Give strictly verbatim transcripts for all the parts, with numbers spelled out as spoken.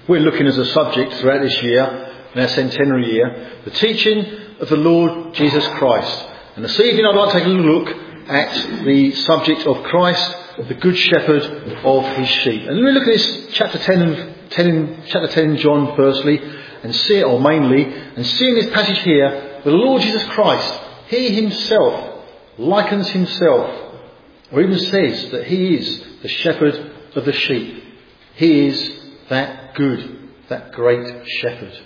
We're looking as a subject throughout this year, in our centenary year, the teaching of the Lord Jesus Christ. And this evening I'd like to take a little look at the subject of Christ, the Good Shepherd of his sheep. And we look at this chapter ten and ten in, chapter ten in John firstly, and see it, or mainly, and seeing this passage here, where the Lord Jesus Christ, he himself likens himself, or even says that he is the shepherd of the sheep. He is that good, that great shepherd.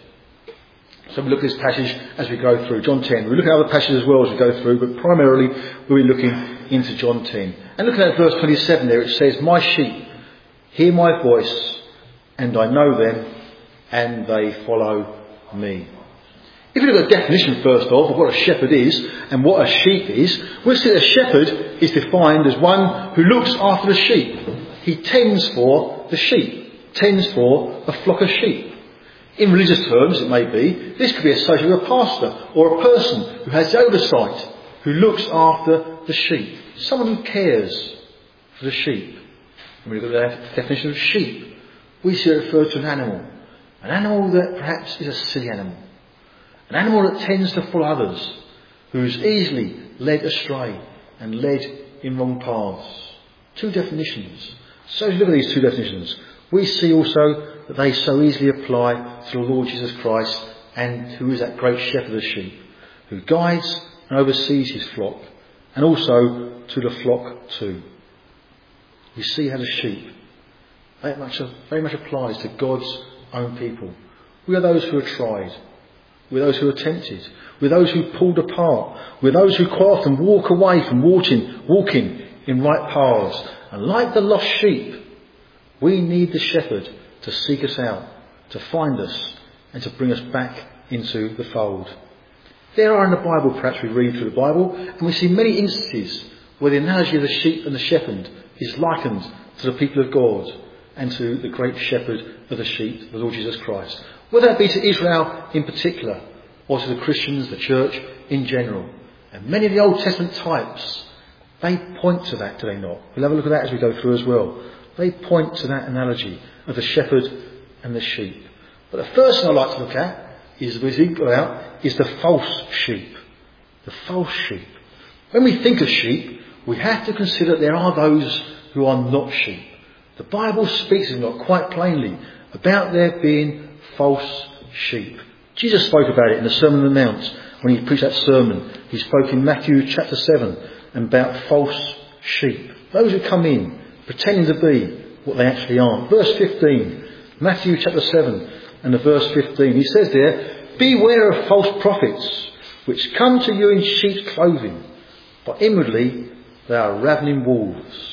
So we look at this passage as we go through John ten. We look at other passages as well as we go through, but primarily we'll be looking into John ten. And looking at verse twenty-seven there, it says, "My sheep hear my voice, and I know them, and they follow me." If you look at the definition first of, of what a shepherd is and what a sheep is, we'll see that a shepherd is defined as one who looks after the sheep. He tends for the sheep, tends for a flock of sheep. In religious terms, it may be, this could be associated with a pastor or a person who has the oversight, who looks after the sheep. Someone who cares for the sheep. When we look at the definition of sheep, we see it referred to an animal. An animal that perhaps is a silly animal. An animal that tends to follow others, who is easily led astray and led in wrong paths. Two definitions. So as we look at these two definitions, we see also that they so easily apply to the Lord Jesus Christ, and who is that great shepherd of the sheep, who guides and oversees his flock, and also to the flock too. We see how the sheep very much, very much applies to God's own people. We are those who are tried. We're those who are tempted. We're those who are pulled apart. We're those who quite often walk away from walking, walking in right paths. And like the lost sheep, we need the shepherd to seek us out, to find us, and to bring us back into the fold. There are in the Bible, perhaps we read through the Bible, and we see many instances where the analogy of the sheep and the shepherd is likened to the people of God and to the great shepherd of the sheep, the Lord Jesus Christ. Whether that be to Israel in particular, or to the Christians, the church in general. And many of the Old Testament types, they point to that, do they not? We'll have a look at that as we go through as well. They point to that analogy of the shepherd and the sheep. But the first thing I'd like to look at is, as we go out, is the false sheep. The false sheep. When we think of sheep, we have to consider that there are those who are not sheep. The Bible speaks of them quite plainly about there being false sheep. Jesus spoke about it in the Sermon on the Mount when he preached that sermon. He spoke in Matthew chapter seven about false sheep. Those who come in pretending to be what they actually aren't. Verse fifteen, Matthew chapter seven and the verse fifteen. He says there, "Beware of false prophets, which come to you in sheep's clothing, but inwardly they are ravening wolves.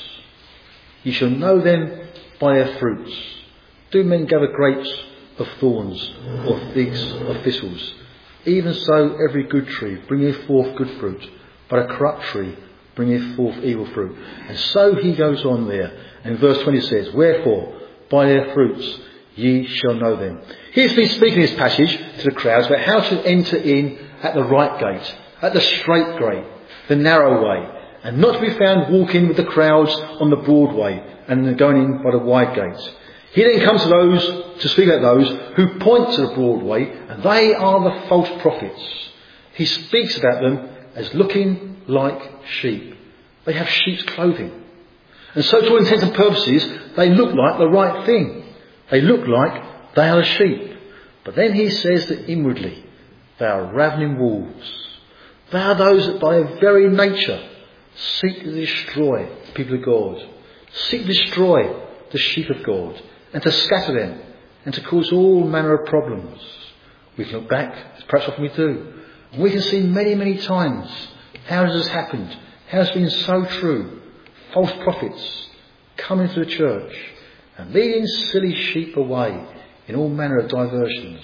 You shall know them by their fruits. Do men gather grapes of thorns, or figs of thistles? Even so every good tree bringeth forth good fruit, but a corrupt tree bringeth forth evil fruit." And so he goes on there. And verse twenty says, "Wherefore, by their fruits ye shall know them." He's been speaking this passage to the crowds about how to enter in at the right gate, at the straight gate, the narrow way, and not to be found walking with the crowds on the broad way and going in by the wide gates. He then comes to those, to speak about those who point to the broad way, and they are the false prophets. He speaks about them as looking like sheep. They have sheep's clothing. And so to all intents and purposes, they look like the right thing. They look like they are sheep. But then he says that inwardly, they are ravening wolves. They are those that by their very nature seek to destroy the people of God. Seek to destroy the sheep of God. And to scatter them. And to cause all manner of problems. We can look back, as perhaps often we do. And we can see many, many times how this has happened. How it's been so true. False prophets coming to the church and leading silly sheep away in all manner of diversions.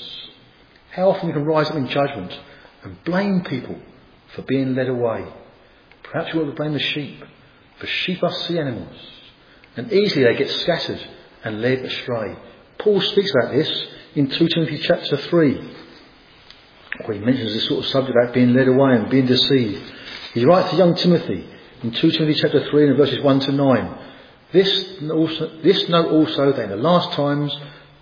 How often we can rise up in judgment and blame people for being led away. Perhaps we ought to blame the sheep, for sheep are sea animals, and easily they get scattered and led astray. Paul speaks about this in Second Timothy chapter three, where he mentions this sort of subject about being led away and being deceived. He writes to young Timothy in Second Timothy chapter three and verses one to nine, This also, this know also that in the last times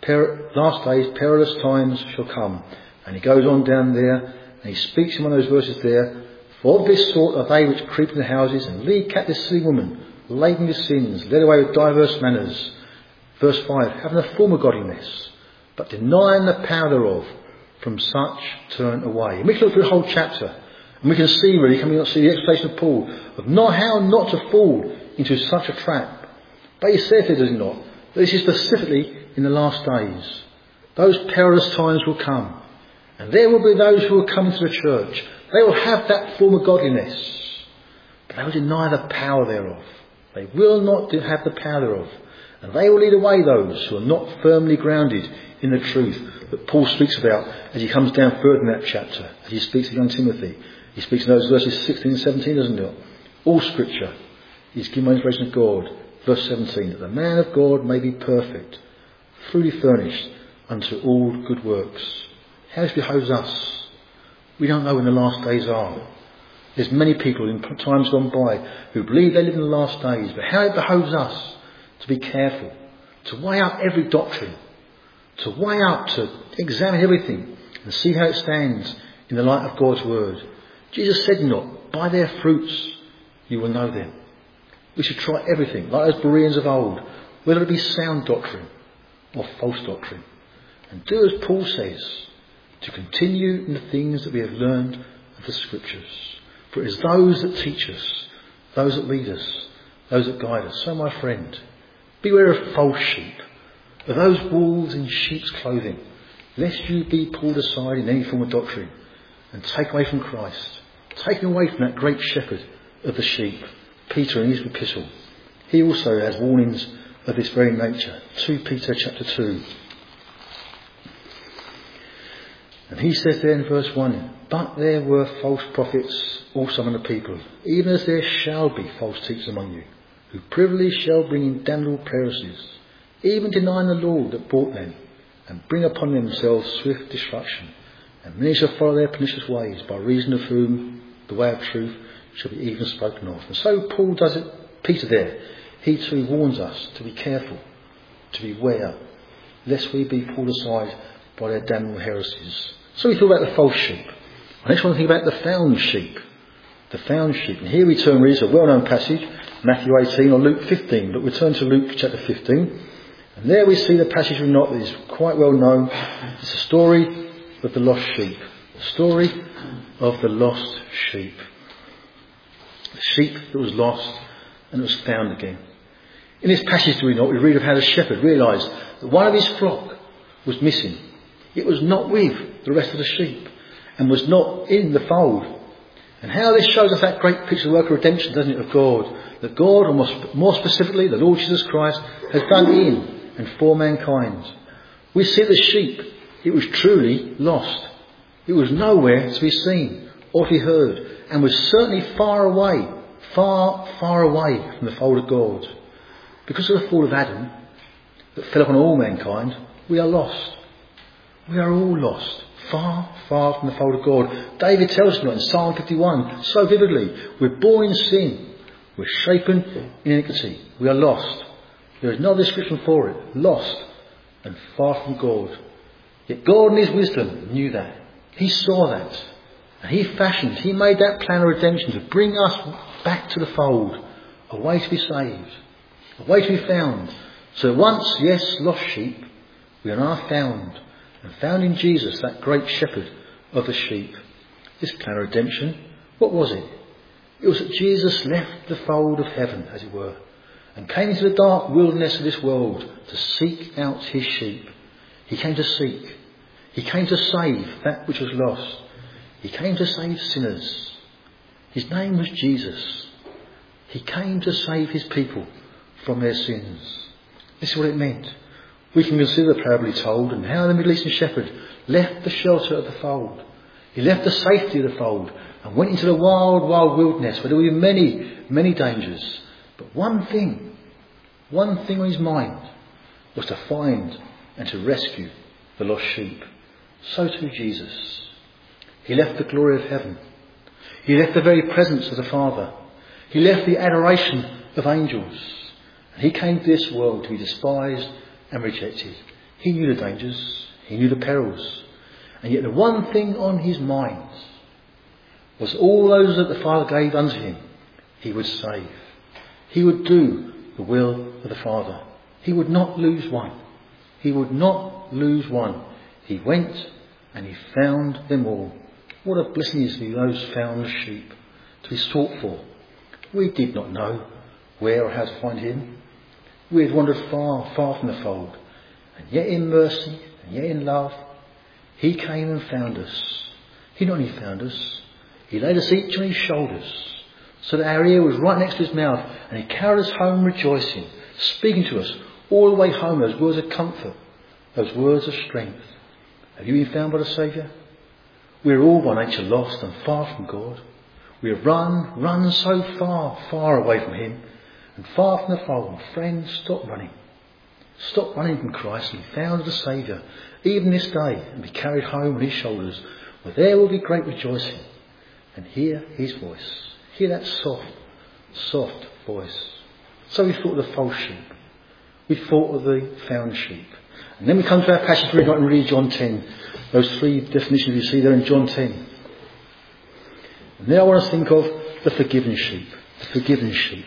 Per- last days, perilous times shall come. And he goes on down there, and he speaks in one of those verses there, for of this sort are they which creep in the houses, and lead captive silly women, laden with sins, led away with diverse manners. Verse five, having a form of godliness, but denying the power thereof, from such turn away. And we can look through the whole chapter, and we can see really, can we not see the explanation of Paul, of not how not to fall into such a trap. But he says it, does he not? This is specifically in the last days. Those perilous times will come. And there will be those who will come into the church. They will have that form of godliness. But they will deny the power thereof. They will not have the power thereof. And they will lead away those who are not firmly grounded in the truth that Paul speaks about as he comes down further in that chapter. As he speaks to young Timothy. He speaks in those verses sixteen and seventeen, doesn't he? All scripture is given by inspiration of God. Verse seventeen, that the man of God may be perfect, fully furnished unto all good works. How this behoves us. We don't know when the last days are. There's many people in times gone by who believe they live in the last days, but how it behoves us to be careful, to weigh up every doctrine, to weigh up, to examine everything and see how it stands in the light of God's word. Jesus said not, by their fruits you will know them. We should try everything, like those Bereans of old, whether it be sound doctrine or false doctrine. And do as Paul says, to continue in the things that we have learned of the Scriptures. For it is those that teach us, those that lead us, those that guide us. So, my friend, beware of false sheep, of those wolves in sheep's clothing, lest you be pulled aside in any form of doctrine and taken away from Christ, taken away from that great shepherd of the sheep. Peter in his epistle, he also has warnings of this very nature. Second Peter chapter two. And he says there in verse one, but there were false prophets also among the people, even as there shall be false teachers among you, who privily shall bring in damnable heresies, even denying the Lord that bought them, and bring upon themselves swift destruction. And many shall follow their pernicious ways, by reason of whom the way of truth shall be even spoken of. And so Paul does it, Peter there, he too warns us to be careful, to beware, lest we be pulled aside by their damnable heresies. So we thought about the false sheep. I next want to think about the found sheep. The found sheep. And here we turn really to a well-known passage, Matthew eighteen or Luke fifteen. But we turn to Luke chapter fifteen. And there we see the passage we know that is quite well known. It's the story of the lost sheep. The story of the lost sheep. The sheep that was lost and was found again. In this passage, do we not, we read of how the shepherd realised that one of his flock was missing. It was not with the rest of the sheep and was not in the fold. And how this shows us that great picture of the work of redemption, doesn't it, of God? That God, or more specifically the Lord Jesus Christ, has done in and for mankind. We see the sheep. It was truly lost. It was nowhere to be seen or to be heard, and was certainly far away, far, far away from the fold of God. Because of the fall of Adam that fell upon all mankind, we are lost. We are all lost, far, far from the fold of God. David tells us in Psalm fifty-one so vividly, we're born in sin, we're shapen in iniquity, we are lost. There is no description for it, lost and far from God. Yet God in his wisdom knew that. He saw that. And he fashioned, he made that plan of redemption to bring us back to the fold, a way to be saved, a way to be found. So once, yes, lost sheep, we are now found, and found in Jesus, that great shepherd of the sheep. This plan of redemption, what was it? It was that Jesus left the fold of heaven, as it were, and came into the dark wilderness of this world to seek out his sheep. He came to seek. He came to save that which was lost. He came to save sinners. His name was Jesus. He came to save his people from their sins. This is what it meant. We can consider the parable he told and how the Middle Eastern shepherd left the shelter of the fold. He left the safety of the fold and went into the wild, wild wilderness where there were many, many dangers. But one thing, one thing on his mind was to find and to rescue the lost sheep. So too Jesus. He left the glory of heaven. He left the very presence of the Father. He left the adoration of angels. And he came to this world to be despised and rejected. He knew the dangers. He knew the perils. And yet the one thing on his mind was all those that the Father gave unto him, he would save. He would do the will of the Father. He would not lose one. He would not lose one. He went and he found them all. What a blessing is to be those found sheep, to be sought for. We did not know where or how to find him. We had wandered far, far from the fold. And yet in mercy, and yet in love, he came and found us. He not only found us, he laid us each on his shoulders, so that our ear was right next to his mouth, and he carried us home rejoicing, speaking to us all the way home, those words of comfort, those words of strength. Have you been found by the Saviour? We are all by nature lost and far from God. We have run, run so far, far away from him, and far from the fold. Friends, stop running. Stop running from Christ and be found the Saviour, even this day, and be carried home on his shoulders, where there will be great rejoicing. And hear his voice. Hear that soft, soft voice. So we thought of the false sheep. We thought of the found sheep. And then we come to our passage where we can read John ten. Those three definitions you see there in John ten. And now I want us to think of the forgiven sheep. The forgiven sheep.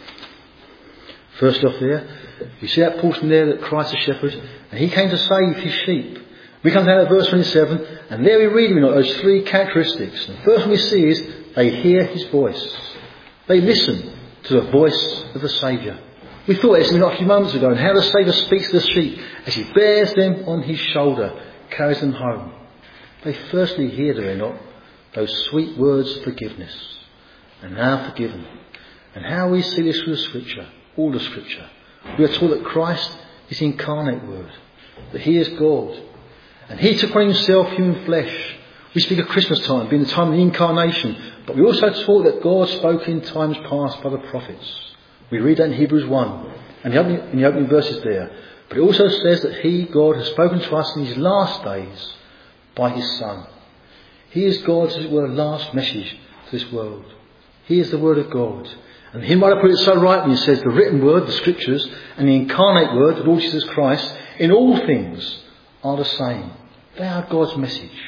First off there, you see that portion there that Christ the shepherd, and he came to save his sheep. We come down to verse twenty-seven, and there we read about those three characteristics. And the first one we see is they hear his voice. They listen to the voice of the Saviour. We thought this a few moments ago, and how the Saviour speaks to the sheep as he bears them on his shoulder, carries them home. They firstly hear, do they not, those sweet words of forgiveness. And now forgiven. And how we see this through the Scripture, all the Scripture. We are taught that Christ is the incarnate Word, that he is God. And he took on himself human flesh. We speak of Christmas time being the time of the incarnation, but we also taught that God spoke in times past by the prophets. We read that in Hebrews one, and the opening, in the opening verses there. But it also says that he, God, has spoken to us in his last days by his Son. He is God's, as it were, last message to this world. He is the Word of God. And he might have put it so right when he says the written Word, the Scriptures, and the incarnate Word, the Lord Jesus Christ, in all things are the same. They are God's message.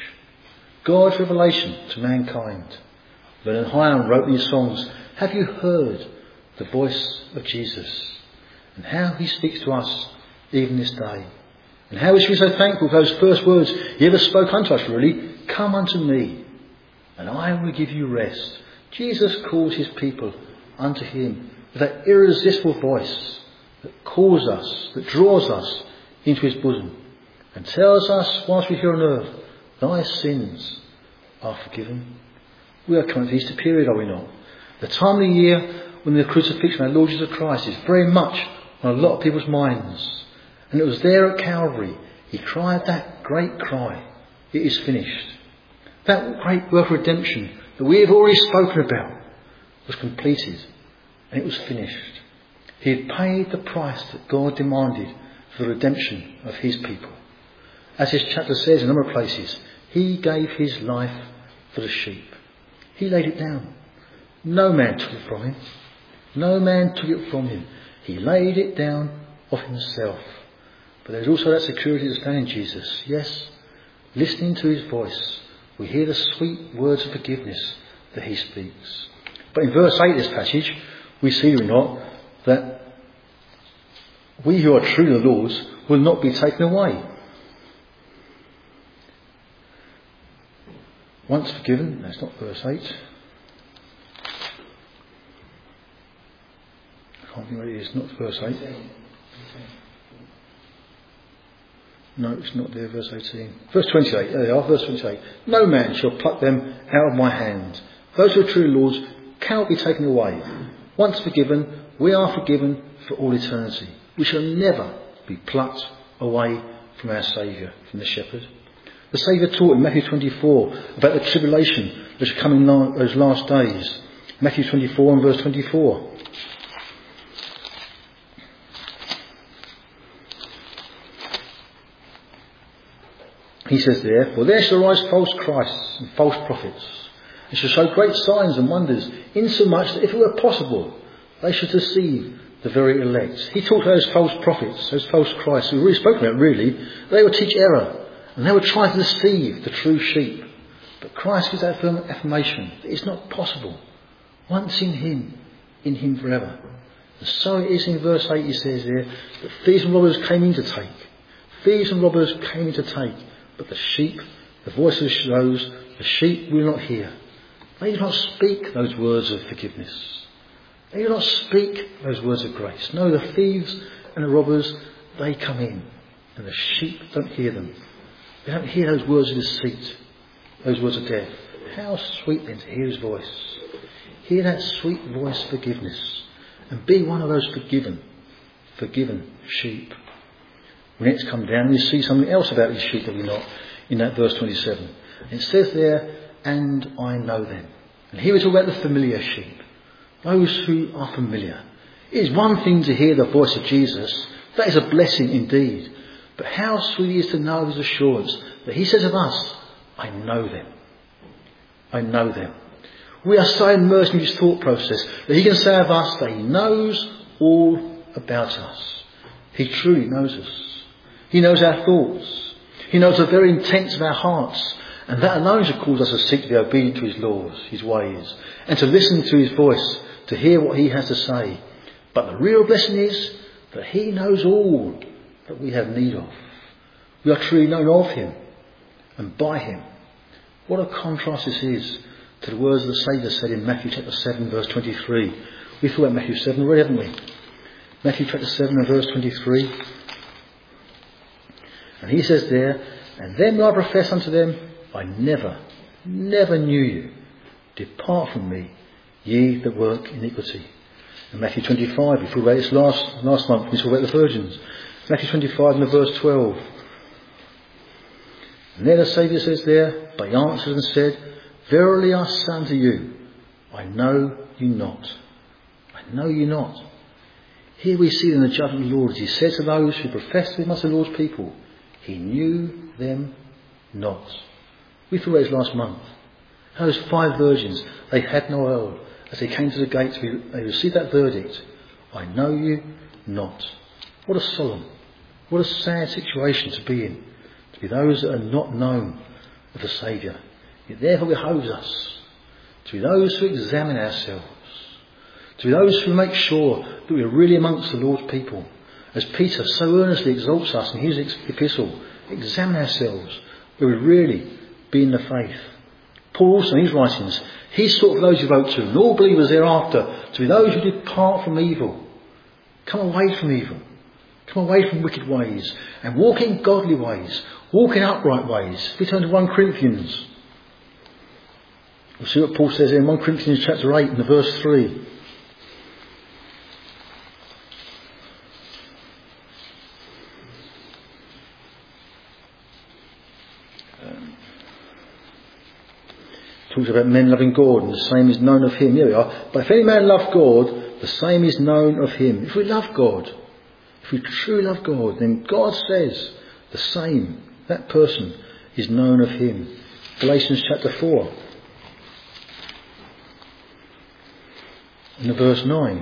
God's revelation to mankind. Vernon Hyam wrote in his songs, have you heard the voice of Jesus? And how he speaks to us even this day. And how we should be so thankful for those first words he ever spoke unto us, really. Come unto me, and I will give you rest. Jesus calls his people unto him with that irresistible voice that calls us, that draws us into his bosom, and tells us whilst we're here on earth, thy sins are forgiven. We are coming to the Easter period, are we not? The time of the year when the crucifixion of our Lord Jesus Christ is very much on a lot of people's minds. And it was there at Calvary he cried that great cry, it is finished. That great work of redemption that we have already spoken about was completed, and it was finished. He had paid the price that God demanded for the redemption of his people. As this chapter says in a number of places, he gave his life for the sheep. He laid it down. No man took it from him. No man took it from him. He laid it down of himself. But there's also that security to stand in Jesus. Yes, listening to his voice, we hear the sweet words of forgiveness that he speaks. But in verse eight of this passage, we see, do we not, that we who are truly the Lord's will not be taken away. Once forgiven, that's not verse eight. I can't think what it is, not verse eight. No, it's not there, verse eighteen. Verse twenty-eight, there they are, verse twenty-eight. No man shall pluck them out of my hand. Those who are truly Lord's cannot be taken away. Once forgiven, we are forgiven for all eternity. We shall never be plucked away from our Saviour, from the Shepherd. The Saviour taught in Matthew twenty-four about the tribulation that shall come in those last days. Matthew twenty-four and verse twenty-four. He says there, for there shall arise false Christs and false prophets, and shall show great signs and wonders, insomuch that if it were possible, they should deceive the very elect. He talked to those false prophets, those false Christs, who we really spoke about really. They would teach error, and they would try to deceive the true sheep. But Christ gives that firm affirmation that it's not possible. Once in him, in him forever. And so it is in verse eight, he says there, that thieves and robbers came in to take. Thieves and robbers came in to take, but the sheep, the voice of those, the sheep will not hear. They do not speak those words of forgiveness. They do not speak those words of grace. No, the thieves and the robbers, they come in, and the sheep don't hear them. They don't hear those words of deceit, those words of death. How sweet then to hear his voice. Hear that sweet voice of forgiveness, and be one of those forgiven, forgiven sheep. We next come down and we see something else about these sheep that we not in that verse twenty-seven. It says there, and I know them. And here we talk about the familiar sheep. Those who are familiar. It is one thing to hear the voice of Jesus. That is a blessing indeed. But how sweet it is to know his assurance that he says of us, I know them. I know them. We are so immersed in his thought process that he can say of us that he knows all about us. He truly knows us. He knows our thoughts. He knows the very intents of our hearts. And that alone should cause us to seek to be obedient to his laws, his ways, and to listen to his voice, to hear what he has to say. But the real blessing is that he knows all that we have need of. We are truly known of him and by him. What a contrast this is to the words the Saviour said in Matthew chapter seven verse twenty-three. We thought about Matthew seven already, haven't we? Matthew chapter seven and verse twenty-three. And he says there, and then will I profess unto them, I never, never knew you. Depart from me, ye that work iniquity. And Matthew twenty-five, we talked about this last, last month, we talked about the virgins. Matthew twenty-five and verse twelve. And then the Saviour says there, but he answered and said, verily I say unto you, I know you not. I know you not. Here we see in the judgment of the Lord, as he said to those who profess to him as the Lord's people, he knew them not. We thought about this last month. How those five virgins, they had no oil. As they came to the gates, they received that verdict. I know you not. What a solemn, what a sad situation to be in. To be those that are not known of the Saviour. It therefore behoves us to be those who examine ourselves. To be those who make sure that we are really amongst the Lord's people. As Peter so earnestly exalts us in his epistle, examine ourselves, where we really be in the faith. Paul also in his writings, he sought for those he wrote to, and all believers thereafter, to be those who depart from evil. Come away from evil. Come away from wicked ways, and walk in godly ways. Walk in upright ways. If we turn to First Corinthians, we'll see what Paul says in First Corinthians chapter eight and the verse three. Talks about men loving God, and the same is known of him. Here we are. But if any man love God, the same is known of him. If we love God, if we truly love God, then God says the same. That person is known of him. Galatians chapter four. In the verse nine.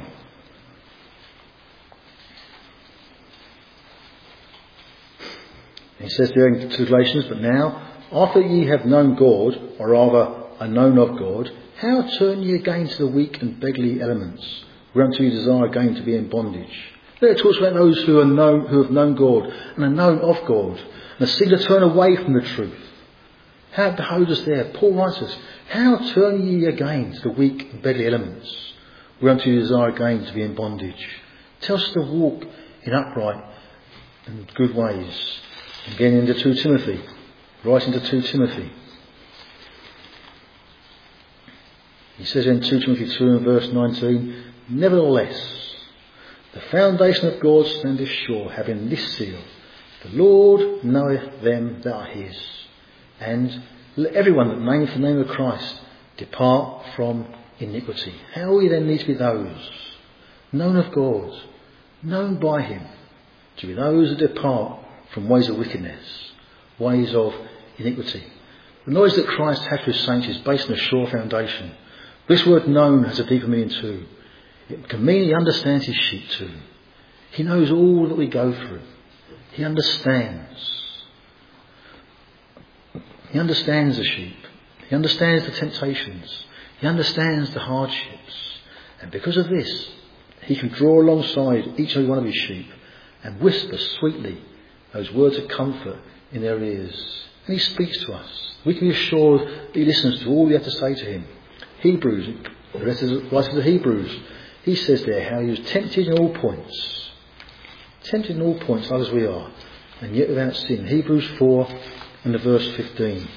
He says there to the Galatians, but now, after ye have known God, or rather are known of God, how turn ye again to the weak and beggarly elements, whereunto ye desire again to be in bondage? There it talks about those who are known, who have known God and are known of God, and seek to turn away from the truth. How it behoves us there. Paul writes us, how turn ye again to the weak and beggarly elements, whereunto ye desire again to be in bondage? Tells us to walk in upright and good ways. Again into Second Timothy, right into Second Timothy. He says in Second Timothy two and verse nineteen, nevertheless, the foundation of God standeth sure, having this seal, the Lord knoweth them that are his. And let everyone that nameth the name of Christ depart from iniquity. How we then need to be those known of God, known by him, to be those that depart from ways of wickedness, ways of iniquity. The knowledge that Christ hath for his saints is based on a sure foundation. This word known has a deeper meaning too. It can mean he understands his sheep too. He knows all that we go through. He understands. He understands the sheep. He understands the temptations. He understands the hardships. And because of this, he can draw alongside each and every one of his sheep and whisper sweetly those words of comfort in their ears. And he speaks to us. We can be assured that he listens to all we have to say to him. Hebrews, the rest of the writer of the Hebrews, he says there how he was tempted in all points. Tempted in all points, like as we are, and yet without sin. Hebrews four and the verse fifteen.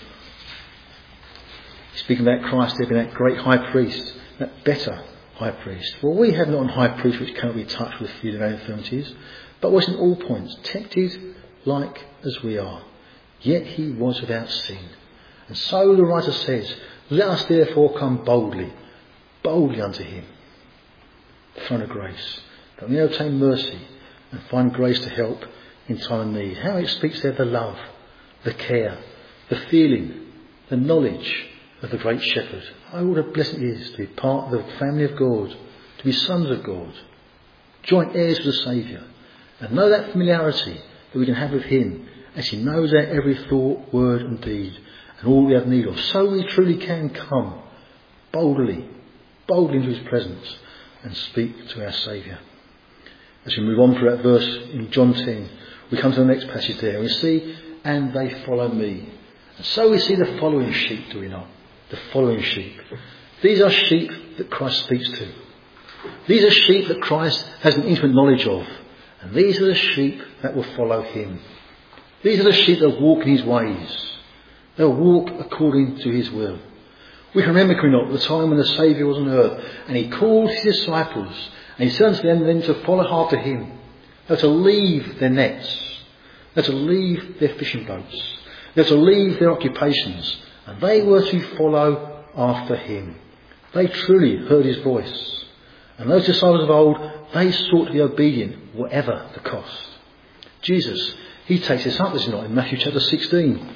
Speaking about Christ there being that great high priest, that better high priest. For we have not a high priest which cannot be touched with the fear of our infirmities, but was in all points tempted like as we are. Yet he was without sin. And so the writer says, let us therefore come boldly, boldly unto him, the throne of grace, that we may obtain mercy and find grace to help in time of need. How it speaks there of the love, the care, the feeling, the knowledge of the great shepherd. Oh, what a blessing it is to be part of the family of God, to be sons of God, joint heirs with the Saviour, and know that familiarity that we can have with him as he knows our every thought, word and deed, and all we have need of. So we truly can come boldly, boldly into his presence and speak to our Saviour. As we move on through that verse in John ten, we come to the next passage there and we see, and they follow me. And so we see the following sheep, do we not? The following sheep. These are sheep that Christ speaks to. These are sheep that Christ has an intimate knowledge of. And these are the sheep that will follow him. These are the sheep that walk in his ways. They'll walk according to his will. We can remember, can we not, the time when the Saviour was on earth and he called his disciples and he said unto them then to follow after him. They're to leave their nets. They're to leave their fishing boats. They're to leave their occupations. And they were to follow after him. They truly heard his voice. And those disciples of old, they sought to be obedient, whatever the cost. Jesus, he takes this up, does he not, in Matthew chapter sixteen.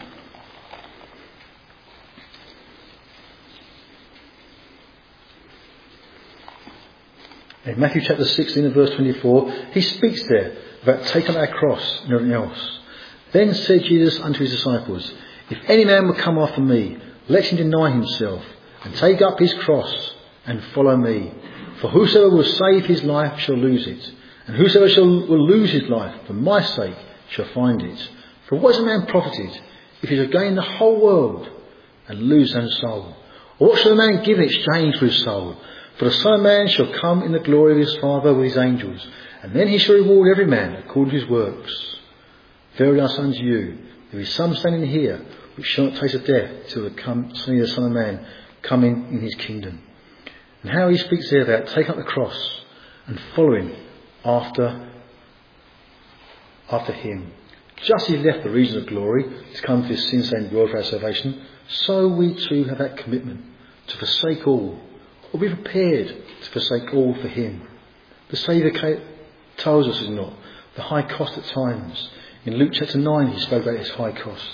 In Matthew chapter sixteen and verse twenty-four, he speaks there about taking our cross and everything else. Then said Jesus unto his disciples, if any man will come after me, let him deny himself, and take up his cross, and follow me. For whosoever will save his life shall lose it, and whosoever shall will lose his life for my sake shall find it. For what is a man profited, if he shall gain the whole world, and lose his own soul? Or what shall a man give in exchange for his soul? For the Son of Man shall come in the glory of his Father with his angels, and then he shall reward every man according to his works. Verily I say unto you, there is some standing here which shall not taste of death till the come, see the Son of Man coming in his kingdom. And how he speaks there about taking up the cross and following after, after him. Just as he left the region of glory to come to this sin-stained world for our salvation, so we too have that commitment to forsake all, or be prepared to forsake all for him. The Saviour tells us, is not, the high cost at times. In Luke chapter nine he spoke about his high cost.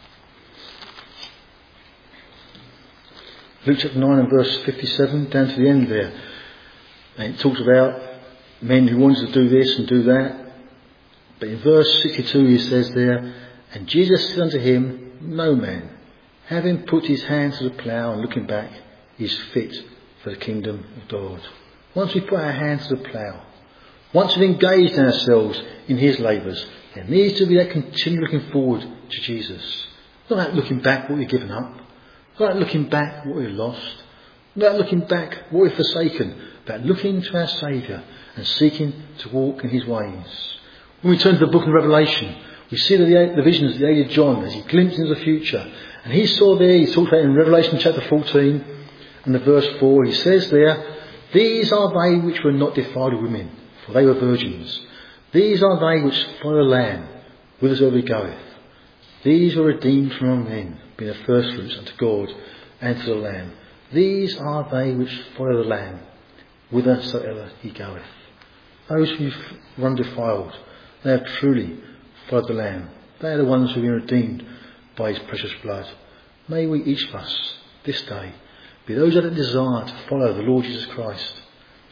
Luke chapter nine and verse fifty-seven, down to the end there. And it talks about men who wanted to do this and do that. But in verse sixty-two he says there, and Jesus said unto him, no man, having put his hand to the plough and looking back, is fit for the kingdom of God. Once we put our hands to the plough, once we've engaged ourselves in his labours, there needs to be that continual looking forward to Jesus. Not that looking back what we've given up. Not that looking back what we've lost. Not that looking back what we've forsaken. But looking to our Saviour and seeking to walk in his ways. When we turn to the book of Revelation, we see the, the visions of the age of John as he glimpsed into the future. And he saw there, he talked about in Revelation chapter fourteen and the verse four, he says there, these are they which were not defiled with women, for they were virgins. These are they which follow the Lamb, whithersoever he goeth. These were redeemed from among men, being the firstfruits unto God and to the Lamb. These are they which follow the Lamb, whithersoever he goeth. Those who were undefiled, they have truly followed the Lamb. They are the ones who have been redeemed by his precious blood. May we each of us, this day, be those that desire to follow the Lord Jesus Christ,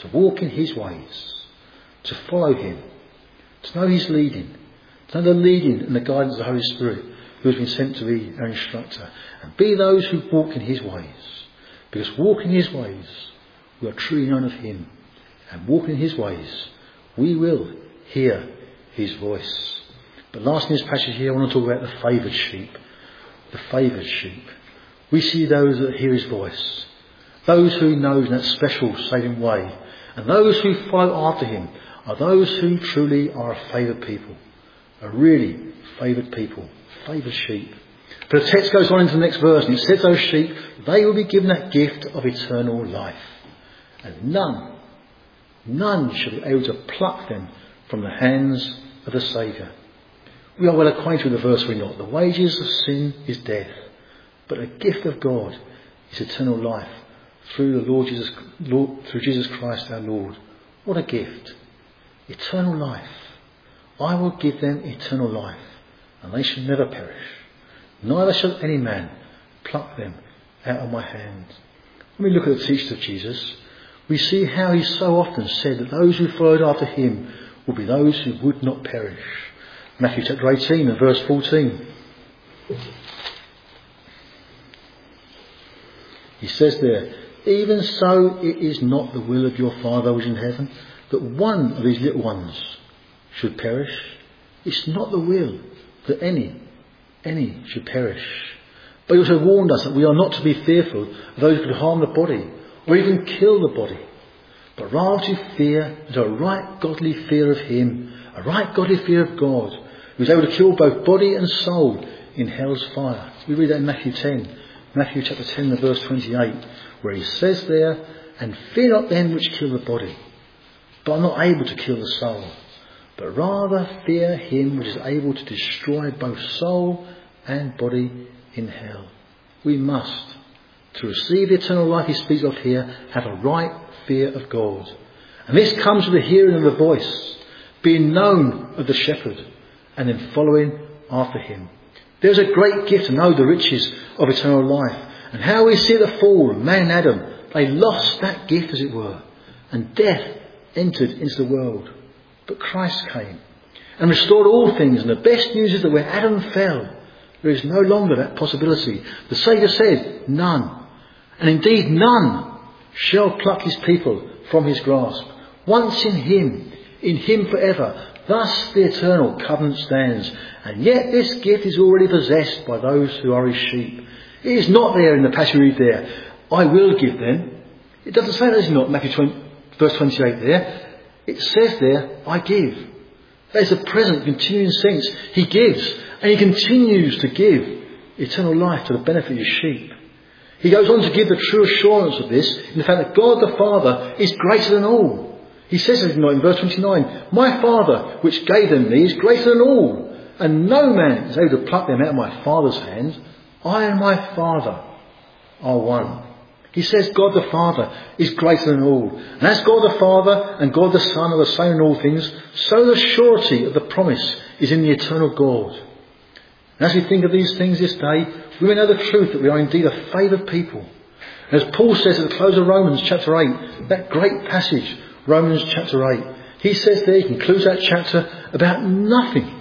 to walk in his ways, to follow him, to know his leading, to know the leading and the guidance of the Holy Spirit who has been sent to be our instructor, and be those who walk in his ways. Because walking in his ways, we are truly known of him, and walking in his ways, we will hear his voice. But last in this passage here, I want to talk about the favoured sheep. The favoured sheep. We see those that hear his voice, those who he knows in that special saving way, and those who follow after him are those who truly are a favoured people, a really favoured people, favoured sheep. But the text goes on into the next verse, and it says those sheep, they will be given that gift of eternal life, and none, none shall be able to pluck them from the hands of the Saviour. We are well acquainted with the verse, we not. The wages of sin is death, but the gift of God is eternal life through the Lord Jesus, Lord, through Jesus Christ our Lord. What a gift! Eternal life. I will give them eternal life, and they shall never perish. Neither shall any man pluck them out of my hand. When we look at the teachings of Jesus, we see how he so often said that those who followed after him will be those who would not perish. Matthew chapter eighteen and verse fourteen. He says there, even so it is not the will of your Father which is in heaven, that one of these little ones should perish. It's not the will that any, any should perish. But he also warned us that we are not to be fearful of those who could harm the body, or even kill the body, but rather to fear, and to a right godly fear of him, a right godly fear of God, who is able to kill both body and soul in hell's fire. We read that in Matthew ten, Matthew chapter ten and verse twenty-eight, where he says there, and fear not them which kill the body, but are not able to kill the soul, but rather fear him which is able to destroy both soul and body in hell. We must, to receive the eternal life he speaks of here, have a right fear of God. And this comes with the hearing of the voice, being known of the shepherd, and then following after him. There's a great gift to know the riches of eternal life, and how we see the fall, man and Adam, they lost that gift as it were, and death entered into the world. But Christ came and restored all things, and the best news is that where Adam fell, there is no longer that possibility. The Saviour said, none, and indeed none, shall pluck his people from his grasp. Once in him, in him forever, thus the eternal covenant stands. And yet this gift is already possessed by those who are his sheep. It is not there in the passage we read there, I will give them. It doesn't say that, it's not Matthew twenty, verse twenty-eight there. It says there, I give. There's a present continuing sense. He gives, and he continues to give eternal life to the benefit of his sheep. He goes on to give the true assurance of this in the fact that God the Father is greater than all. He says it in verse twenty-nine, my Father which gave them me is greater than all, and no man is able to pluck them out of my Father's hand. I and my Father are one. He says God the Father is greater than all. And as God the Father and God the Son are the same in all things, so the surety of the promise is in the eternal God. And as we think of these things this day, we may know the truth that we are indeed a favoured people. And as Paul says at the close of Romans chapter eight, that great passage, Romans chapter eight, he says there, he concludes that chapter about nothing.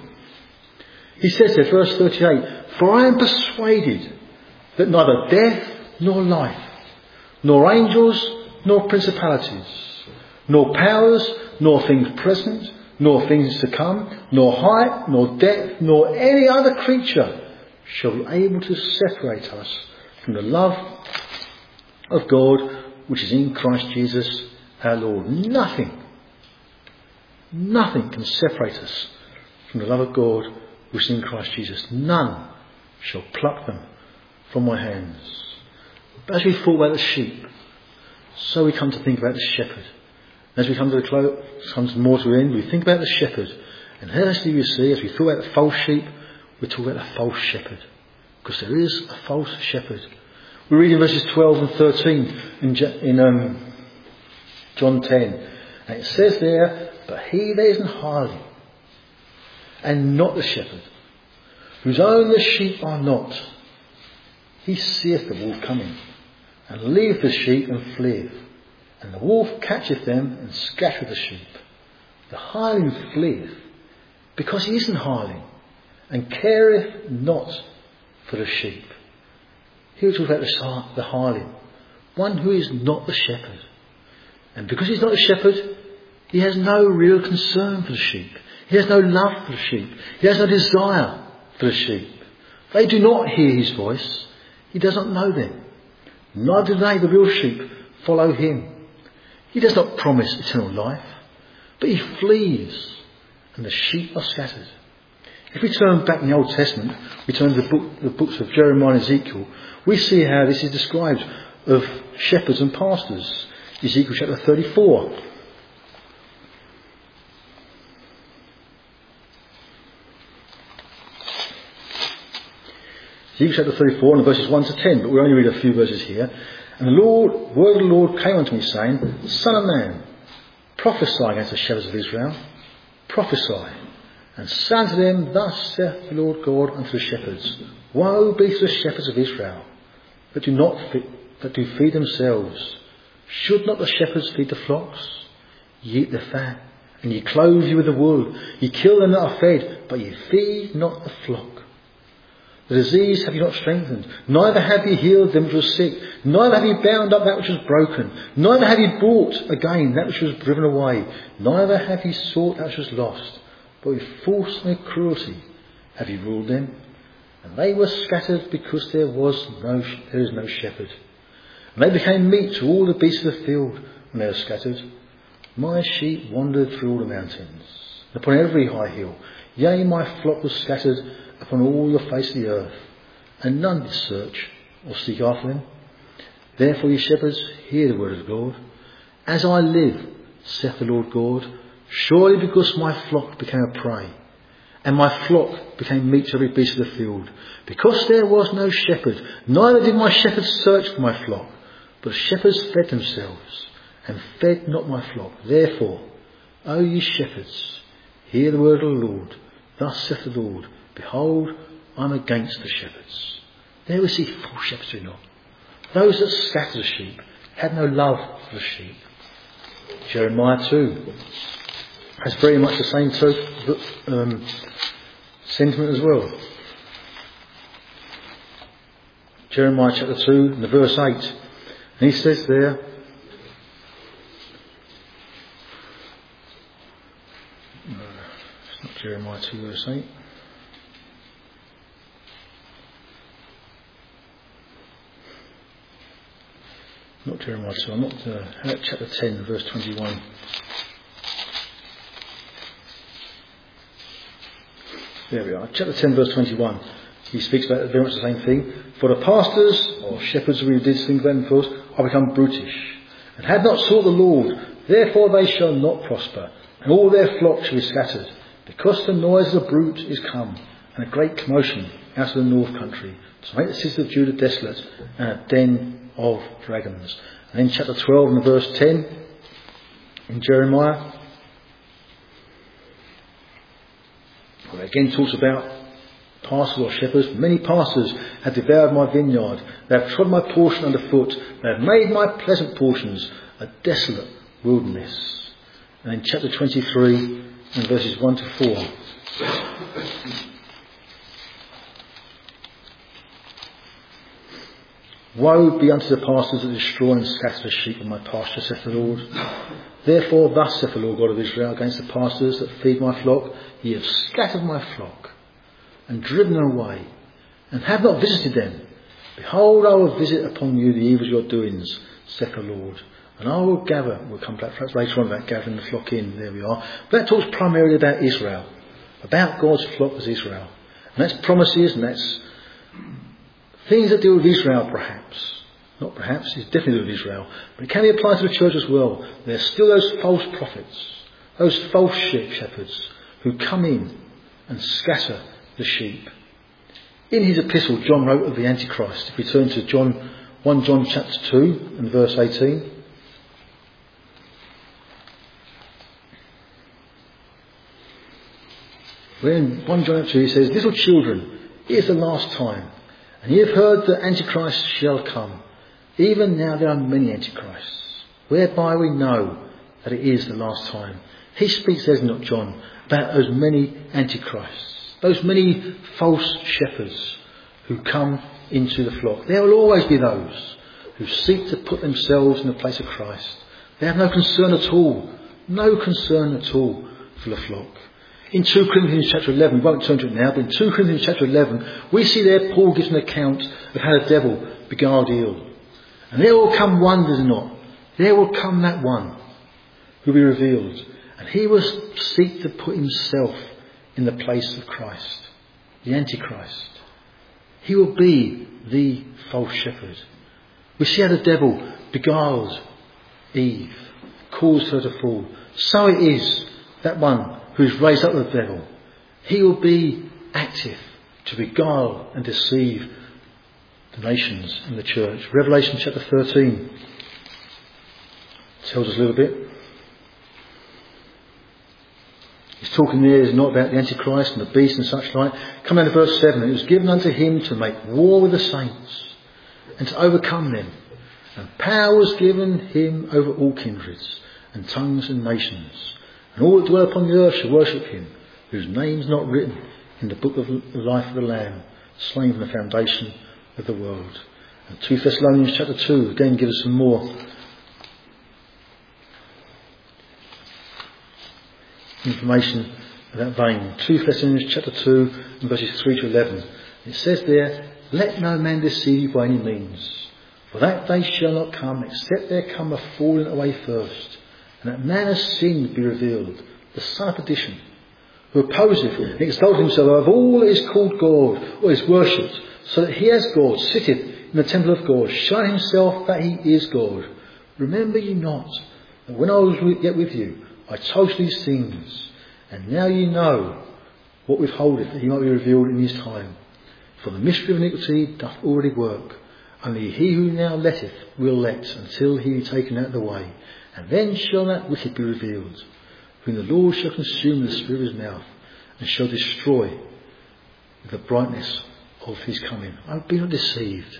He says there, verse thirty-eight, for I am persuaded that neither death nor life, nor angels, nor principalities, nor powers, nor things present, nor things to come, nor height, nor depth, nor any other creature shall be able to separate us from the love of God which is in Christ Jesus our Lord. Nothing, nothing can separate us from the love of God which is in Christ Jesus. None shall pluck them from my hands. But as we thought about the sheep, so we come to think about the shepherd. As we come to the close, comes more to the end, we think about the shepherd. And firstly we see, as we thought about the false sheep, we talk about the false shepherd. Because there is a false shepherd. We read in verses twelve and thirteen in, in um, John ten. And it says there, but he that is an hireling, and not the shepherd, whose own the sheep are not, he seeth the wolf coming, and leaveth the sheep and fleeth, And the wolf catcheth them and scattereth the sheep. The hireling fleeth, because he isn't hireling, and careth not for the sheep. Here we talk about the, the hireling, one who is not the shepherd. And because he's not the shepherd, he has no real concern for the sheep. He has no love for the sheep. He has no desire for the sheep. They do not hear his voice. He does not know them. Neither do they, the real sheep, follow him. He does not promise eternal life, but he flees, and the sheep are scattered. If we turn back in the Old Testament, we turn to the, book, the books of Jeremiah and Ezekiel, we see how this is described of shepherds and pastors. Ezekiel chapter thirty-four. Ezekiel chapter thirty-four and verses one to ten, but we only read a few verses here. And the Lord, word of the Lord came unto me, saying, Son of man, prophesy against the shepherds of Israel. Prophesy, and say unto them, Thus saith the Lord God unto the shepherds, Woe be to the shepherds of Israel, that do not feed, that do feed themselves. Should not the shepherds feed the flocks? Ye eat the fat, and ye clothe you with the wool. Ye kill them that are fed, but ye feed not the flock. The disease have ye not strengthened, neither have ye healed them which were sick, neither have ye bound up that which was broken, neither have ye brought again that which was driven away, neither have ye sought that which was lost, but with force and cruelty have ye ruled them. And they were scattered because there was no there is no shepherd. And they became meat to all the beasts of the field when they were scattered. My sheep wandered through all the mountains, upon every high hill. Yea, my flock was scattered upon all the face of the earth, and none did search or seek after them. Therefore, ye shepherds, hear the word of the Lord. As I live, saith the Lord God, surely because my flock became a prey, and my flock became meat to every beast of the field, because there was no shepherd, neither did my shepherds search for my flock, but the shepherds fed themselves, and fed not my flock. Therefore, O ye shepherds, hear the word of the Lord. Thus saith the Lord, Behold, I am against the shepherds. There we see false shepherds, do not. Those that scatter the sheep had no love for the sheep. Jeremiah too has very much the same to, um, sentiment as well. Jeremiah chapter two and verse eight. And he says there, no, it's not Jeremiah two verse eight. Not Jeremiah two, I'm not uh, chapter ten, verse twenty-one. There we are, chapter ten, verse twenty-one. He speaks about very much the same thing. For the pastors, or shepherds who did things about themselves, are become brutish, and had not sought the Lord. Therefore they shall not prosper, and all their flocks shall be scattered, because the noise of the brute is come, and a great commotion out of the north country, to make the cities of Judah desolate, and a den of dragons. And in chapter twelve and verse ten in Jeremiah, well, again talks about pastors or shepherds. Many pastors have devoured my vineyard. They have trodden my portion underfoot. They have made my pleasant portions a desolate wilderness. And in chapter twenty-three and verses one to four. Woe be unto the pastors that destroy and scatter the sheep of my pasture, saith the Lord. Therefore thus saith the Lord God of Israel against the pastors that feed my flock, ye have scattered my flock, and driven them away, and have not visited them. Behold, I will visit upon you the evils of your doings, saith the Lord. And I will gather, we'll come back perhaps later on about gathering the flock in, there we are. But that talks primarily about Israel, about God's flock as Israel. And that's promises, and that's things that deal with Israel, perhaps. Not perhaps, it's definitely deal with Israel. But it can be applied to the church as well. There's still those false prophets, those false sheep shepherds who come in and scatter the sheep. In his epistle, John wrote of the Antichrist. If we turn to John, First John chapter two and verse eighteen. When First John chapter two, he says, Little children, it is the last time. And ye have heard that Antichrist shall come. Even now there are many Antichrists. whereby we know that it is the last time. He speaks, there's not John, about those many antichrists, those many false shepherds who come into the flock. There will always be those who seek to put themselves in the place of Christ. They have no concern at all, no concern at all for the flock. In Second Corinthians chapter eleven, we won't turn to it now, but in Second Corinthians chapter eleven, we see there Paul gives an account of how the devil beguiled Eve. And there will come one, does it not? There will come that one who will be revealed. And he will seek to put himself in the place of Christ, the Antichrist. He will be the false shepherd. We see how the devil beguiled Eve, caused her to fall. So it is that one who is raised up with the devil. He will be active to beguile and deceive the nations and the church. Revelation chapter thirteen tells us a little bit. He's talking there is not about the Antichrist and the beast and such like. Come down to verse seven. It was given unto him to make war with the saints and to overcome them. And power was given him over all kindreds and tongues and nations. And all that dwell upon the earth shall worship him, whose name is not written in the book of the life of the Lamb, slain from the foundation of the world. And Second Thessalonians chapter two again gives us some more information in that vein. Second Thessalonians chapter two and verses three to eleven. It says there, let no man deceive you by any means, for that day shall not come except there come a falling away first, and that man of sin be revealed, the son of perdition, who opposeth and exalteth himself above all that is called God or is worshipped, so that he as God sitteth in the temple of God, showing himself that he is God. Remember ye not that when I was yet with you, I told you these things, and now ye know what withholdeth, that he might be revealed in his time. For the mystery of iniquity doth already work, only he who now letteth will let, until he be taken out of the way. And then shall that wicked be revealed, whom the Lord shall consume with the spirit of his mouth, and shall destroy with the brightness of his coming. Oh, be not deceived.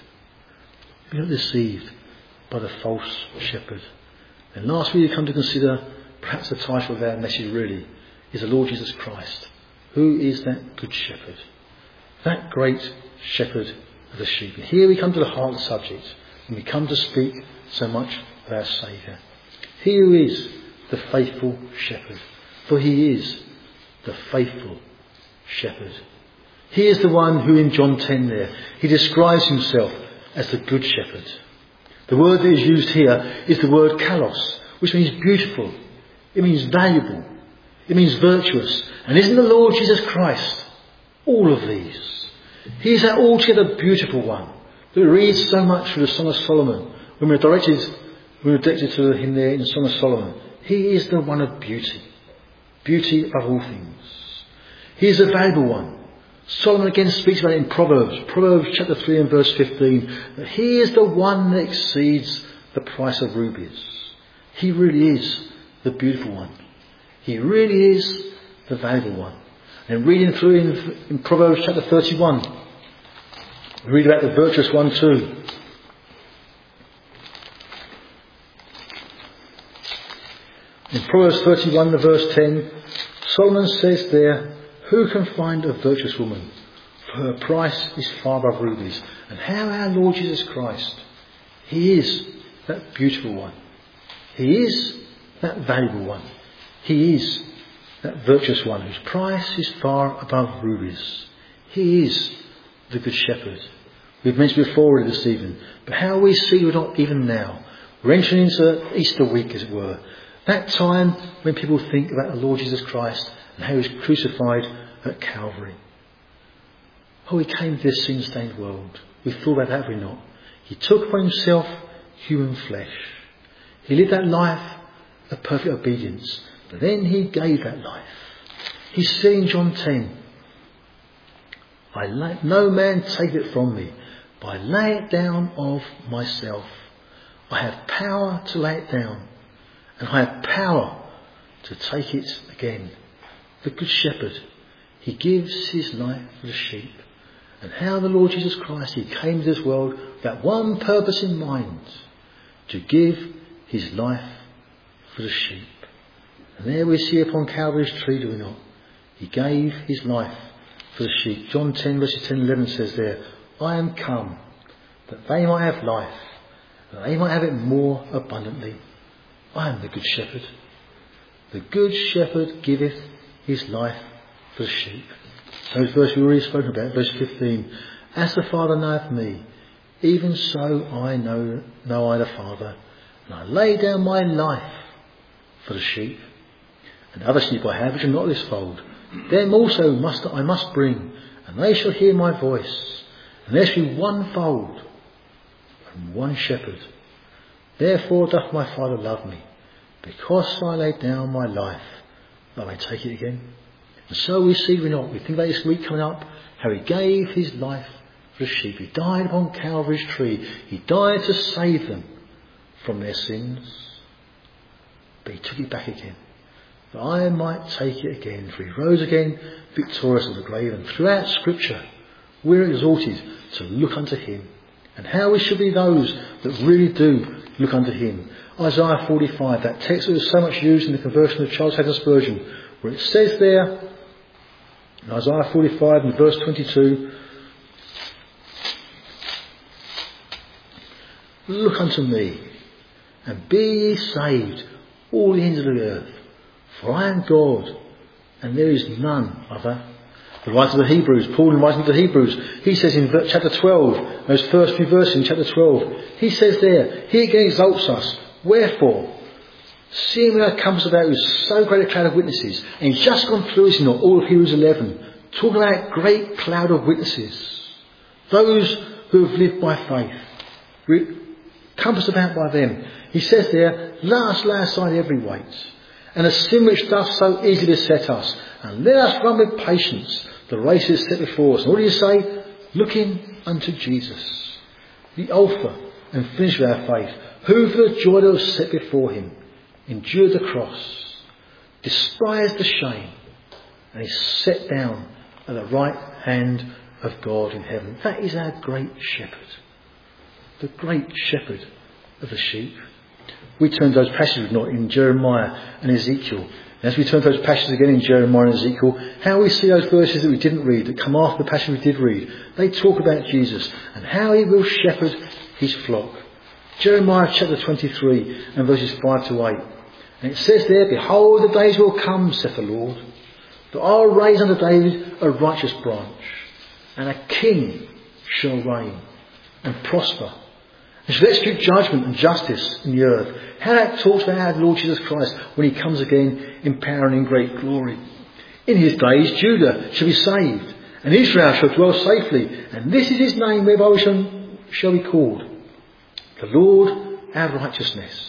Be not deceived by the false shepherd. And last week we come to consider perhaps the title of our message really is the Lord Jesus Christ. Who is that good shepherd? That great shepherd of the sheep. And here we come to the heart of the subject, and we come to speak so much of our Saviour. He who is the faithful shepherd, for he is the faithful shepherd. He is the one who in John ten there, he describes himself as the good shepherd. The word that is used here is the word kalos, which means beautiful. It means valuable. It means virtuous. And isn't the Lord Jesus Christ all of these? He is that altogether beautiful one that we read so much through the Song of Solomon. When we're directed, when we're directed to him there in the Song of Solomon, he is the one of beauty. Beauty above all things. He is the valuable one. Solomon again speaks about it in Proverbs. Proverbs chapter three and verse fifteen. That he is the one that exceeds the price of rubies. He really is the beautiful one. He really is the valuable one. And reading through in, in Proverbs chapter thirty-one, we read about the virtuous one too. In Proverbs thirty-one, the verse ten, Solomon says there, who can find a virtuous woman? For her price is far above rubies. And how our Lord Jesus Christ, he is that beautiful one. He is that valuable one. He is that virtuous one whose price is far above rubies. He is the good shepherd. We've mentioned before this evening, but how we see it not even now. We're entering into Easter week, as it were. That time when people think about the Lord Jesus Christ and how he was crucified at Calvary. Oh, he came to this sin-stained world. We thought about that, have we not? He took upon himself human flesh. He lived that life of perfect obedience. But then he gave that life. He said in John ten, I let no man take it from me, but I lay it down of myself. I have power to lay it down, and I have power to take it again. The good shepherd, he gives his life for the sheep. And how the Lord Jesus Christ, he came to this world with that one purpose in mind, to give his life for the sheep. And there we see upon Calvary's tree, do we not? He gave his life for the sheep. John ten verses ten and eleven says there, I am come that they might have life, that they might have it more abundantly. I am the good shepherd. The good shepherd giveth his life for the sheep. Those verses we already spoken about, verse fifteen. As the Father knoweth me, even so I know, know I the Father, and I lay down my life for the sheep. And other sheep I have which are not of this fold, them also must I must bring, and they shall hear my voice, and there shall be one fold and one shepherd. Therefore doth my Father love me, because I lay down my life, that I may take it again. And so we see, we not, we think about this week coming up, how he gave his life for the sheep. He died upon Calvary's tree. He died to save them from their sins. But he took it back again, that I might take it again. For he rose again victorious of the grave. And throughout Scripture, we're exhorted to look unto him, and how we should be those that really do look unto him. Isaiah forty-five, that text that was so much used in the conversion of Charles Haddon Spurgeon, where it says there, in Isaiah forty-five and verse twenty-two, look unto me, and be ye saved, all the ends of the earth, for I am God, and there is none other. The writer of the Hebrews, Paul in writing to the Hebrews, he says in chapter twelve, those first few verses in chapter twelve, he says there, he again exalts us. Wherefore, seeing we are compassed about with so great a cloud of witnesses, and he's just gone through, is not all of Hebrews eleven, talking about a great cloud of witnesses, those who have lived by faith, we're compassed about by them. He says there, let us lay aside every weight, and the sin which doth so easily beset us, and let us run with patience the race is set before us. And what do you say? Looking unto Jesus, the author and finisher of our faith, who for the joy that was set before him endured the cross, despised the shame, and is set down at the right hand of God in heaven. That is our great shepherd, the great shepherd of the sheep. We turn to those passages not in Jeremiah and Ezekiel. And as we turn to those passages again in Jeremiah and Ezekiel, how we see those verses that we didn't read, that come after the passage we did read, they talk about Jesus and how he will shepherd his flock. Jeremiah chapter twenty-three and verses five to eight. And it says there, behold, the days will come, saith the Lord, that I will raise unto David a righteous branch, and a king shall reign and prosper, and shall execute judgment and justice in the earth. How that talks about our Lord Jesus Christ when he comes again in power and in great glory. In his days Judah shall be saved, and Israel shall dwell safely, and this is his name whereby we shall, shall be called, the Lord our righteousness.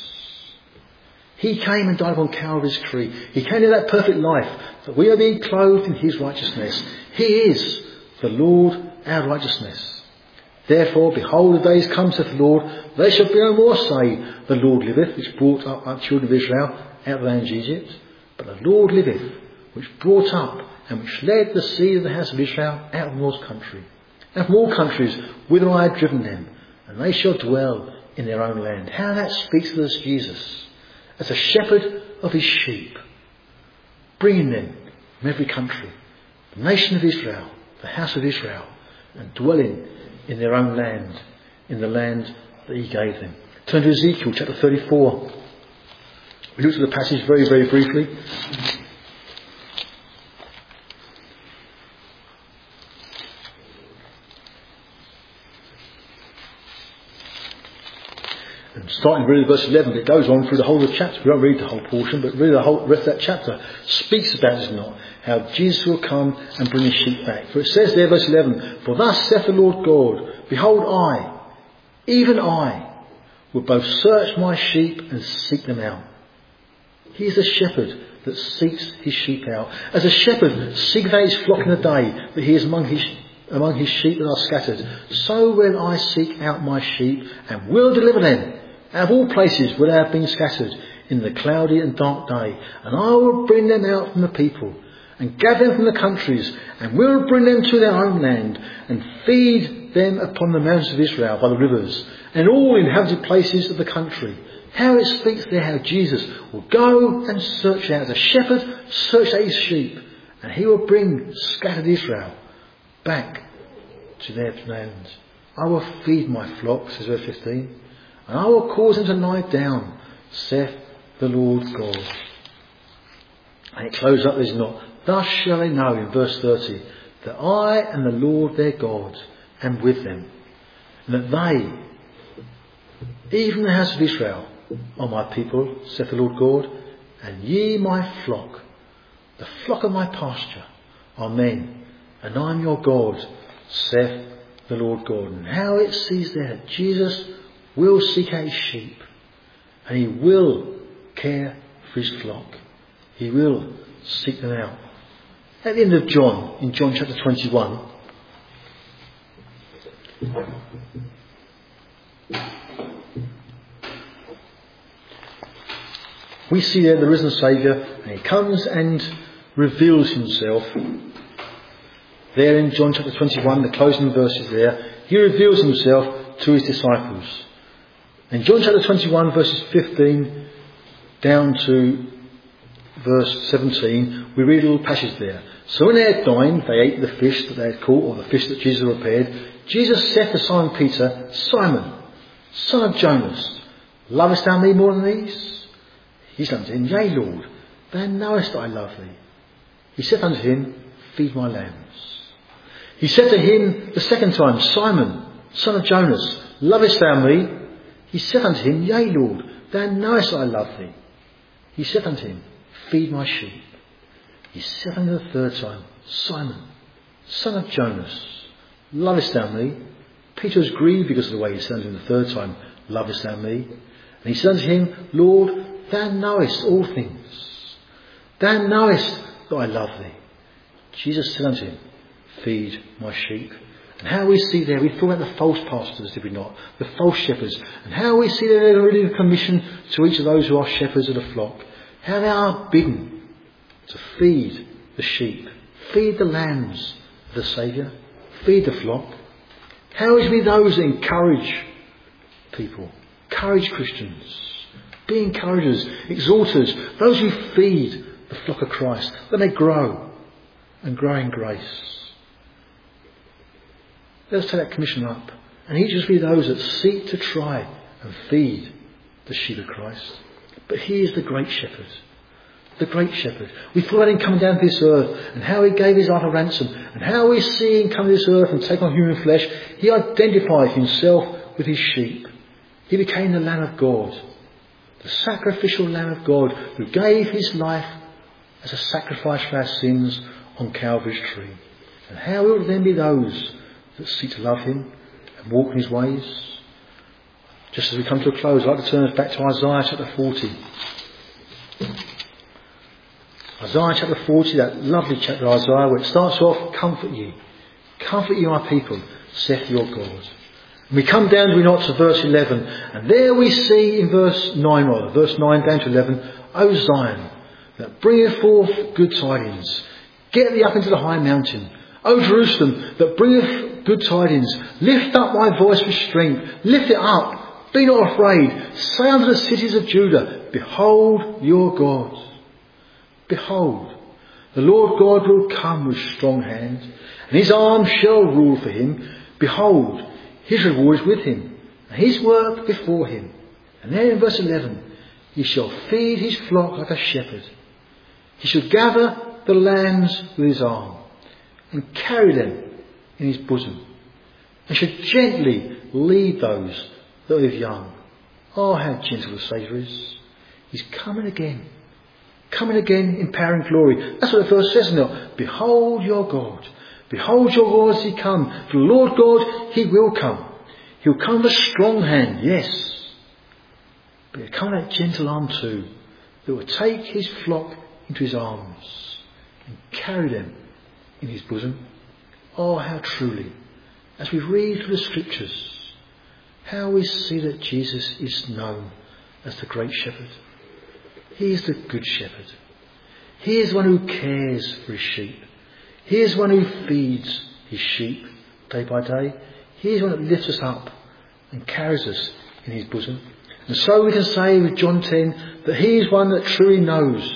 He came and died upon Calvary's tree. He came to that perfect life, that we are being clothed in his righteousness. He is the Lord our righteousness. Therefore, behold, the days come, saith the Lord, they shall be no more say, the Lord liveth, which brought up our children of Israel out of the land of Egypt. But the Lord liveth, which brought up and which led the seed of the house of Israel out of the north country, and from all countries whither I have driven them, and they shall dwell in their own land. How that speaks to us, Jesus, as a shepherd of his sheep, bringing them from every country, the nation of Israel, the house of Israel, and dwelling in their own land, in the land that he gave them. Turn to Ezekiel chapter thirty-four. We looked at the passage very, very briefly. And starting really verse eleven, it goes on through the whole of the chapter. We won't read the whole portion, but really the whole rest of that chapter speaks about, is not, how Jesus will come and bring his sheep back. For it says there, verse eleven, for thus saith the Lord God, behold, I, even I, will both search my sheep and seek them out. He is a shepherd that seeks his sheep out. As a shepherd seeketh out his flock in the day that he is among his among his sheep that are scattered, so will I seek out my sheep and will deliver them out of all places where they have been scattered in the cloudy and dark day. And I will bring them out from the people and gather them from the countries, and will bring them to their own land, and feed them upon the mountains of Israel by the rivers, and all inhabited places of the country, How it speaks there how Jesus will go and search out as a shepherd, search out his sheep, and he will bring scattered Israel back to their land. I will feed my flock, says verse fifteen, and I will cause them to lie down, saith the Lord God. And it closes up, there's not. Thus shall they know, in verse thirty, that I am the Lord their God, am with them, and that they, even the house of Israel, are my people, saith the Lord God, and ye my flock, the flock of my pasture. Amen. And I am your God, saith the Lord God. And how it sees there that Jesus will seek out his sheep, and he will care for his flock. He will seek them out. At the end of John, in John chapter twenty-one, we see there the risen Saviour, and he comes and reveals himself. There in John chapter twenty-one, the closing verses there, he reveals himself to his disciples. In John chapter twenty-one, verses fifteen down to verse seventeen, we read a little passage there. So when they had dined, they ate the fish that they had caught, or the fish that Jesus had prepared. Jesus saith to Simon Peter, Simon, son of Jonas, lovest thou me more than these? He said unto him, Yea, Lord, thou knowest that I love thee. He said unto him, Feed my lambs. He said to him the second time, Simon, son of Jonas, lovest thou me? He said unto him, Yea, Lord, thou knowest that I love thee. He said unto him, Feed my sheep. He said unto him the third time, Simon, son of Jonas, lovest thou me? Peter was grieved because of the way he said unto him the third time, Lovest thou me? And he said unto him, Lord, thou knowest all things. Thou knowest that I love thee. Jesus said unto him, Feed my sheep. And how we see there, we thought about the false pastors, did we not? The false shepherds. And how we see there they're really a commission to each of those who are shepherds of the flock. How they are bidden to feed the sheep, feed the lambs of the Saviour, feed the flock. How is we those that encourage people, encourage Christians, be encouragers, exhorters, those who feed the flock of Christ, that they grow and grow in grace. Let us take that commission up and each of us be those that seek to try and feed the sheep of Christ. But he is the great shepherd. The great shepherd. We thought about him coming down to this earth and how he gave his life a ransom, and how we see him come to this earth and take on human flesh. He identified himself with his sheep. He became the Lamb of God, the sacrificial Lamb of God, who gave his life as a sacrifice for our sins on Calvary's tree. And how will then be those that seek to love him and walk in his ways? Just as we come to a close, I'd like to turn us back to Isaiah chapter forty. Isaiah chapter forty, that lovely chapter of Isaiah, where it starts off, Comfort ye, comfort ye my people, saith your God. And we come down, do we not, to verse eleven, and there we see in verse nine, rather, verse nine down to eleven, O Zion, that bringeth forth good tidings, get thee up into the high mountain. O Jerusalem, that bringeth good tidings, lift up thy voice with strength, lift it up, be not afraid, say unto the cities of Judah, Behold your God. Behold, the Lord God will come with strong hand, and his arm shall rule for him. Behold, his reward is with him, and his work before him. And then in verse eleven, he shall feed his flock like a shepherd. He shall gather the lambs with his arm, and carry them in his bosom, and shall gently lead those that are young. Oh, how gentle the Saviour is. He's coming again. Coming again in power and glory. That's what the verse says now. Behold your God. Behold your God as he come. For the Lord God, he will come. He'll come with a strong hand, yes. But he'll come with that gentle arm too, that will take his flock into his arms and carry them in his bosom. Oh, how truly, as we read through the scriptures, how we see that Jesus is known as the great shepherd. He is the good shepherd. He is one who cares for his sheep. He is one who feeds his sheep day by day. He is one that lifts us up and carries us in his bosom. And so we can say with John ten that he is one that truly knows.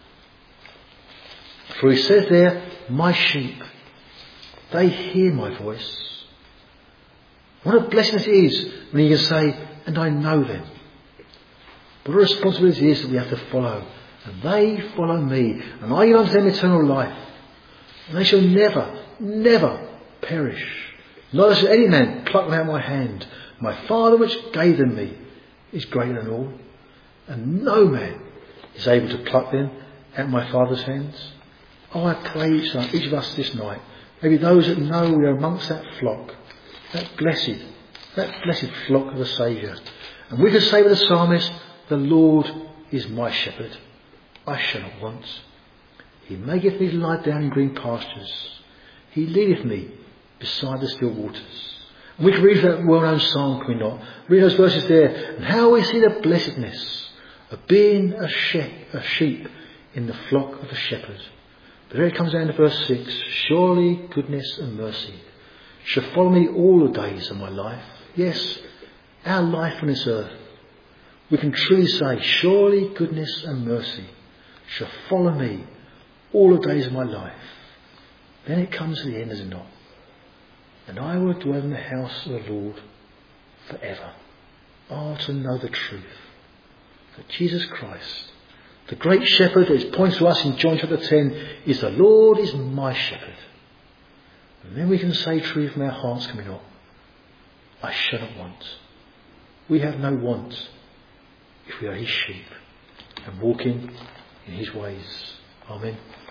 For he says there, my sheep, they hear my voice. What a blessing it is when you can say, and I know them. What a responsibility it is that we have to follow. And they follow me. And I give unto them eternal life. And they shall never, never perish. Neither shall any man pluck them out of my hand. My Father which gave them me is greater than all. And no man is able to pluck them out of my Father's hands. Oh, I pray each, each of us this night, maybe those that know we are amongst that flock, that blessed, that blessed flock of the Saviour. And we can say with the psalmist, the Lord is my shepherd. I shall not want. He maketh me to lie down in green pastures. He leadeth me beside the still waters. And we can read that well-known psalm, can we not? Read those verses there. And how we see the blessedness of being a, she- a sheep in the flock of the shepherd. But there it comes down to verse six. Surely goodness and mercy shall follow me all the days of my life. Yes, our life on this earth. We can truly say, surely goodness and mercy shall follow me all the days of my life. Then it comes to the end, does it not? And I will dwell in the house of the Lord forever. Oh, to know the truth. That Jesus Christ, the great shepherd that is pointed to us in John chapter ten, is the Lord is my shepherd. And then we can say truly from our hearts, can we not? I shall not want. We have no want if we are his sheep and walking in his ways. Amen.